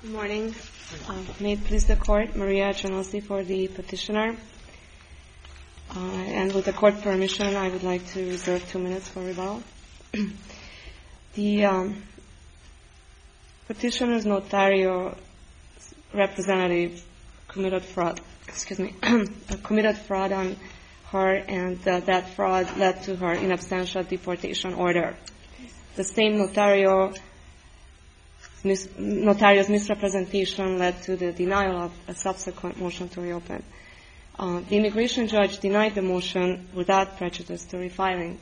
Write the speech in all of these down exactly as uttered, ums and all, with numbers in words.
Good morning. Uh, may it please the Court, Maria Giannossi for the petitioner. Uh, and with the Court permission, I would like to reserve two minutes for rebuttal. The um, petitioner's notario representative committed fraud, excuse me, committed fraud on her, and uh, that fraud led to her in absentia deportation order. The same notario Mis- notarious misrepresentation led to the denial of a subsequent motion to reopen. Uh, the immigration judge denied the motion without prejudice to refiling,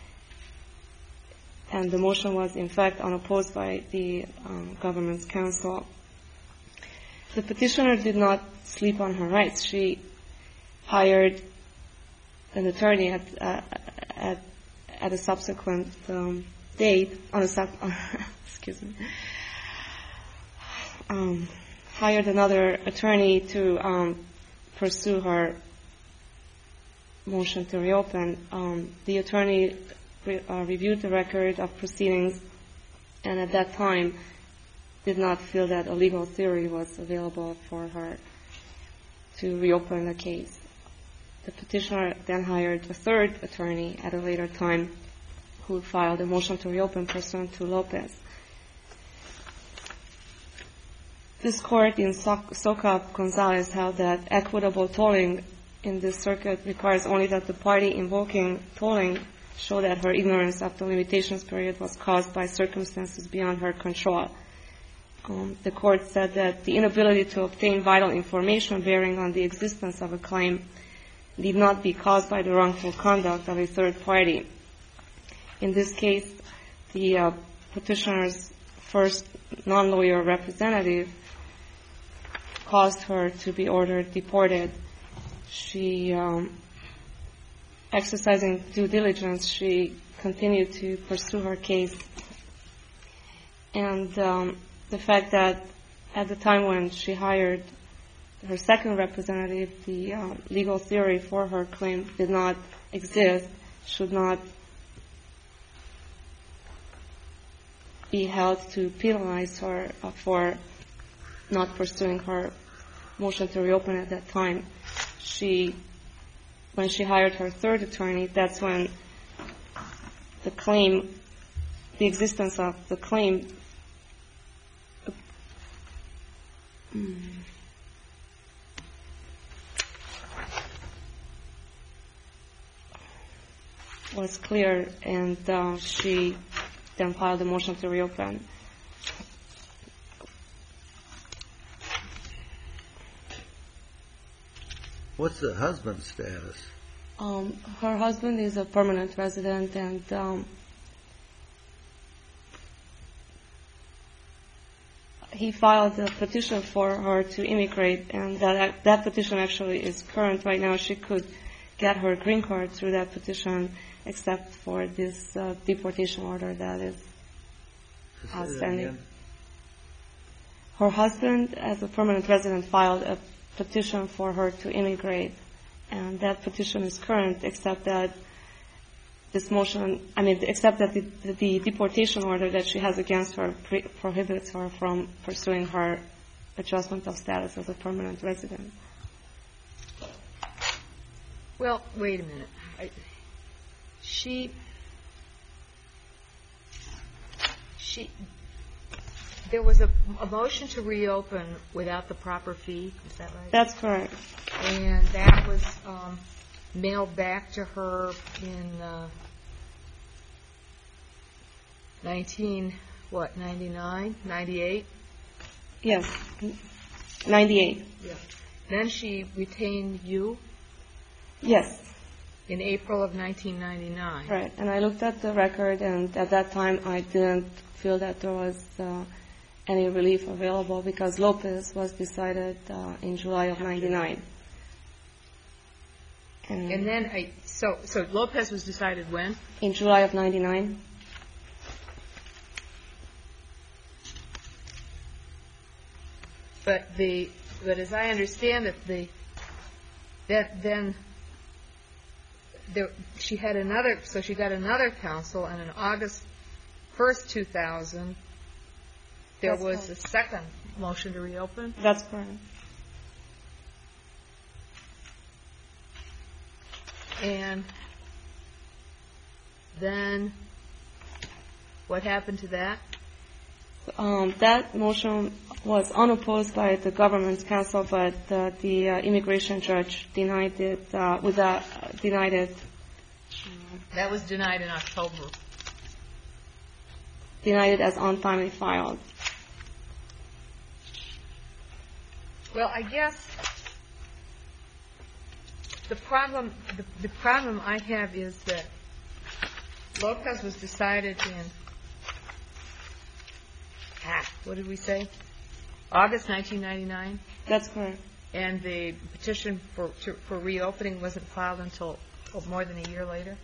and the motion was in fact unopposed by the um, government's counsel. The petitioner did not sleep on her rights. She hired an attorney at uh, at, at a subsequent um, date on a sub- excuse me. Um, hired another attorney to um, pursue her motion to reopen. Um, the attorney re- uh, reviewed the record of proceedings, and at that time did not feel that a legal theory was available for her to reopen the case. The petitioner then hired a third attorney at a later time who filed a motion to reopen pursuant to Lopez. This court in Socap Gonzalez held that equitable tolling in this circuit requires only that the party invoking tolling show that her ignorance of the limitations period was caused by circumstances beyond her control. Um, the court said that the inability to obtain vital information bearing on the existence of a claim need not be caused by the wrongful conduct of a third party. In this case, the uh, petitioner's first non-lawyer representative caused her to be ordered deported. She, um, exercising due diligence, she continued to pursue her case. And um, the fact that at the time when she hired her second representative, the uh, legal theory for her claim did not exist, should not be held to penalize her uh, for not pursuing her motion to reopen at that time. She, when she hired her third attorney, that's when the claim, the existence of the claim mm, was clear, and uh, she then filed a motion to reopen. What's the husband's status? Um, her husband is a permanent resident, and um, he filed a petition for her to immigrate, and that that petition actually is current right now. She could get her green card through that petition, except for this uh, deportation order that is outstanding. Her husband, as a permanent resident, filed a petition for her to immigrate, and that petition is current, except that this motion, I mean, except that the, the, the deportation order that she has against her pre- prohibits her from pursuing her adjustment of status as a permanent resident. Well, wait a minute. I, she, she, there was a, a motion to reopen without the proper fee. Is that right? That's correct. And that was um, mailed back to her in uh, nineteen what ninety-nine, ninety-eight. Yes, ninety-eight. Yeah. Then she retained you. Yes. In April of nineteen ninety-nine. Right. And I looked at the record, and at that time I didn't feel that there was uh, any relief available because Lopez was decided uh, in July of ninety-nine. And, and then, I, so so Lopez was decided when? In July of ninety-nine. But the but as I understand it, the that then there, she had another, so she got another counsel, and on August first, two thousand, there That's was right. a second motion to reopen? That's correct. And then what happened to that? Um, that motion was unopposed by the government's counsel, but uh, the uh, immigration judge denied it. Uh, without uh, denied it. That was denied in October. Denied it as untimely filed. Well, I guess the problem the, the problem I have is that Lopez was decided in ah, what did we say? August nineteen ninety-nine, That's correct. and the petition for to, for reopening wasn't filed until oh, more than a year later.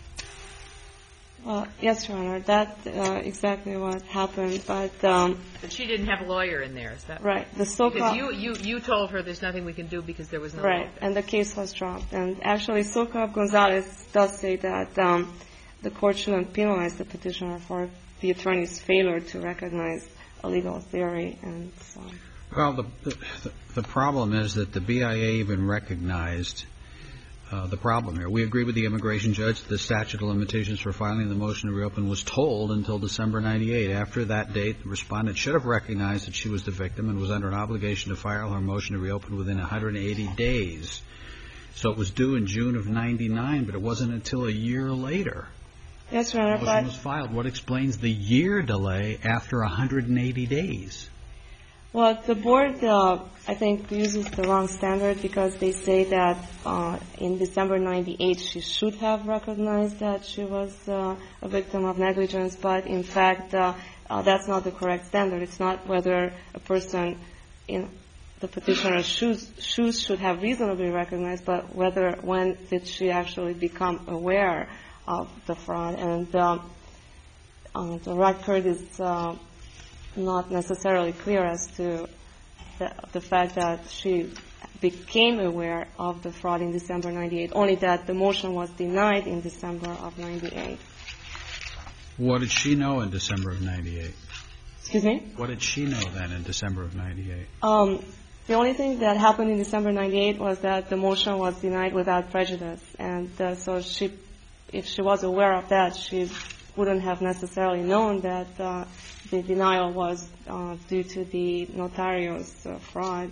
Uh, yes, Your Honor, that's uh, exactly what happened. But um, But she didn't have a lawyer in there, is that right, the Because so-called you, you, you told her there's nothing we can do because there was no right, lawyer. and the case was dropped. And actually, Socop Gonzalez does say that um, the court shouldn't penalize the petitioner for the attorney's failure to recognize a legal theory, and so. Well, the, the the problem is that the B I A even recognized uh, the problem here. We agree with the immigration judge that the statute of limitations for filing the motion to reopen was told until December ninety-eight. After that date, the respondent should have recognized that she was the victim and was under an obligation to file her motion to reopen within one hundred eighty days. So it was due in June of ninety-nine, but it wasn't until a year later. Yes, Your Honor, The motion but was filed. What explains the year delay after one hundred eighty days? well, the board, uh, I think, uses the wrong standard because they say that uh, in December ninety-eight she should have recognized that she was uh, a victim of negligence, but in fact uh, uh, that's not the correct standard. It's not whether a person in the petitioner's shoes, shoes should have reasonably recognized, but whether when did she actually become aware of the fraud. And um, uh, the record is uh, not necessarily clear as to the, the fact that she became aware of the fraud in December ninety-eight, only that the motion was denied in December of ninety-eight. What did she know in December of ninety-eight? Excuse me? What did she know then in December of ninety-eight? Um, the only thing that happened in December ninety-eight was that the motion was denied without prejudice. And uh, so she, if she was aware of that, she wouldn't have necessarily known that uh, the denial was uh, due to the notarios uh, fraud.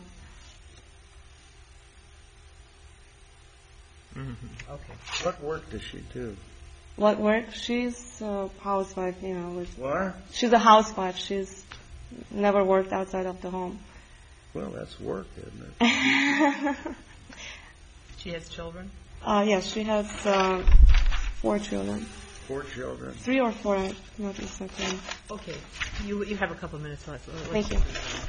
Mm-hmm. Okay. What work does she do? What work? She's a housewife, you know. With, What? she's a housewife. She's never worked outside of the home. Well, that's work, isn't it? She has children? Uh, yes, she has uh, four children. Four children. Three or four, I'm not exactly. Okay. You, you have a couple minutes left. Let's Thank you.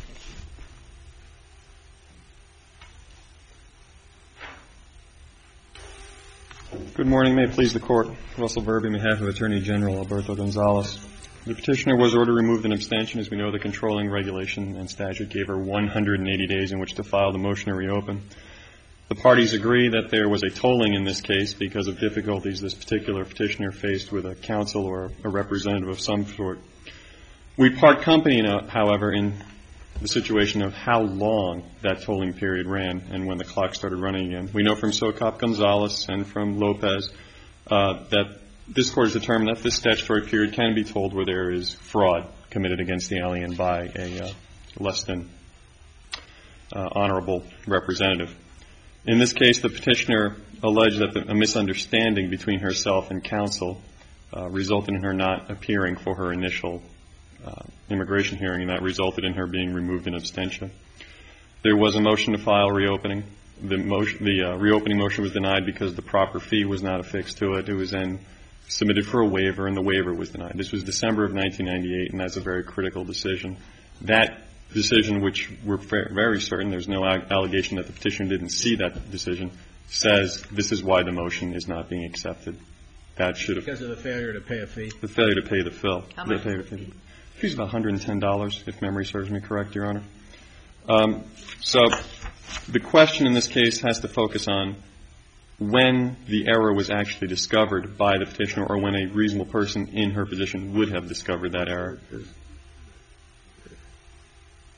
Good morning. May it please the Court. Russell Verby on behalf of Attorney General Alberto Gonzalez. The petitioner was ordered removed in abstention. As we know, the controlling regulation and statute gave her one hundred eighty days in which to file the motion to reopen. The parties agree that there was a tolling in this case because of difficulties this particular petitioner faced with a counsel or a representative of some sort. We part company, however, in the situation of how long that tolling period ran and when the clock started running again. We know from Socop Gonzalez and from Lopez uh, that this Court has determined that this statutory period can be tolled where there is fraud committed against the alien by a uh, less than uh, honorable representative. In this case, the petitioner alleged that the, a misunderstanding between herself and counsel uh, resulted in her not appearing for her initial uh, immigration hearing, and that resulted in her being removed in abstention. There was a motion to file reopening. The, motion, the uh, reopening motion was denied because the proper fee was not affixed to it. It was then submitted for a waiver, and the waiver was denied. This was December of nineteen ninety-eight, and that's a very critical decision. That decision, which we're very certain, there's no allegation that the petitioner didn't see that decision, says this is why the motion is not being accepted. That should have... Because of the failure to pay a fee? The failure to pay the fill. How much the is the fee? The fee's about one hundred ten dollars, if memory serves me correct, Your Honor. Um, so the question in this case has to focus on when the error was actually discovered by the petitioner or when a reasonable person in her position would have discovered that error.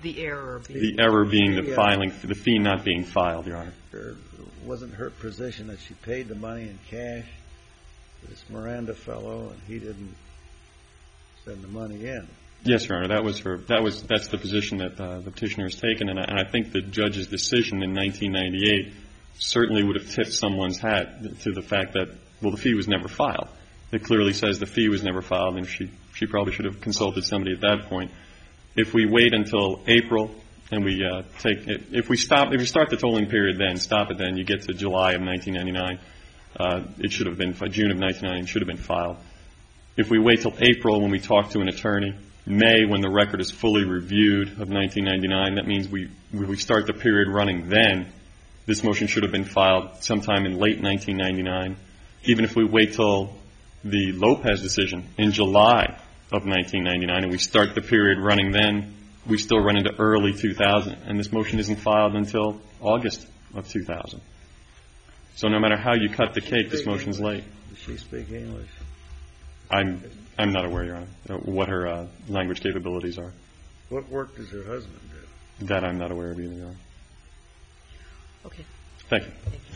The error being. The error being the Yeah. filing, the fee not being filed, Your Honor. Or wasn't her position that she paid the money in cash to this Miranda fellow and he didn't send the money in? Yes, Your Honor, that was her, that was, that's the position that uh, the petitioner has taken, and I, and I think the judge's decision in nineteen ninety-eight certainly would have tipped someone's hat to the fact that, well, the fee was never filed. It clearly says the fee was never filed, and she, she probably should have consulted somebody at that point. If we wait until April and we uh, take, if we stop, if we start the tolling period then, stop it then, you get to July of nineteen ninety-nine, uh, it should have been, June of nineteen ninety-nine, it should have been filed. If we wait till April when we talk to an attorney, May when the record is fully reviewed of nineteen ninety-nine, that means we, we start the period running then. This motion should have been filed sometime in late nineteen ninety-nine. Even if we wait till the Lopez decision in July of nineteen ninety-nine and we start the period running then, we still run into early two thousand, and this motion isn't filed until August of two thousand. So no matter how you cut the cake, this motion's late. Does she speak English? I'm I'm not aware, Your Honor, uh, what her uh, language capabilities are. What work does her husband do? That I'm not aware of either, Your Honor. Okay. Thank you.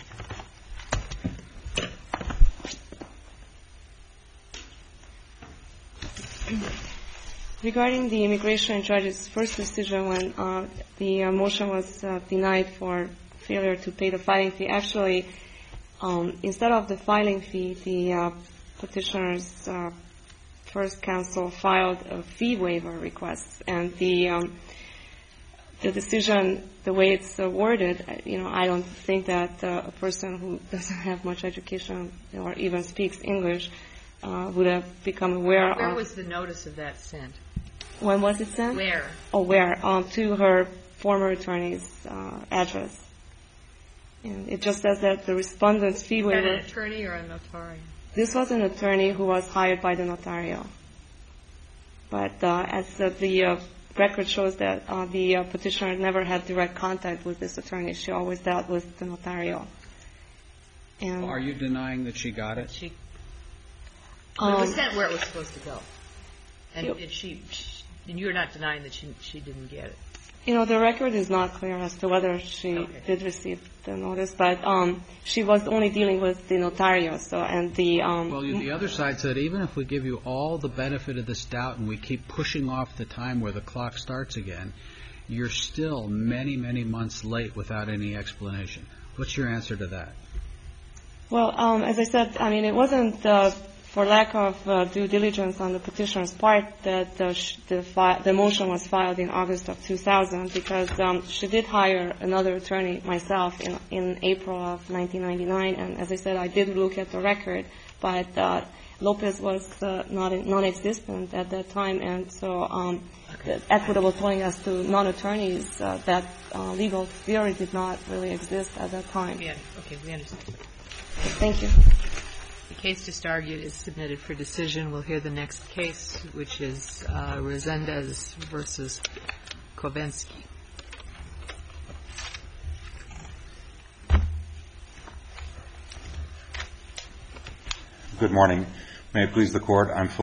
Thank you. Regarding the immigration judge's first decision when uh, the uh, motion was uh, denied for failure to pay the filing fee, actually, um, instead of the filing fee, the uh, petitioner's uh, first counsel filed a fee waiver request, and the um, the decision, the way it's uh, worded, you know, I don't think that uh, a person who doesn't have much education or even speaks English uh, would have become aware of. Where was the notice of that sent? When was it sent? Where? Oh, where? Um, to her former attorney's uh, address. And it just says that the respondent's fee Was that waiver. an attorney or a notarial? This was an attorney who was hired by the notario. But uh, as uh, the uh, record shows that uh, the uh, petitioner never had direct contact with this attorney. She always dealt with the notario. And Are you denying that she got it? She, but it was um, sent where it was supposed to go. And, Yep. and she, she, and you're not denying that she, she didn't get it. You know, the record is not clear as to whether she Okay. did receive the notice, but um, she was only dealing with the notario. So, and the um, Well, you- the other side said even if we give you all the benefit of this doubt and we keep pushing off the time where the clock starts again, you're still many, many months late without any explanation. What's your answer to that? Well, um, as I said, I mean, it wasn't uh, for lack of uh, due diligence on the petitioner's part that the, sh- the, fi- the motion was filed in August of two thousand, because um, she did hire another attorney myself in, in April of nineteen ninety-nine, and as I said, I did look at the record, but uh, Lopez was uh, not in, non-existent at that time, and so um, the equitable tolling as to non-attorneys, uh, that uh, legal theory did not really exist at that time. Yeah, okay, we understand. Thank you. The case just argued is submitted for decision. We'll hear the next case, which is uh, Resendez versus Kovensky. Good morning. May it please the Court, I'm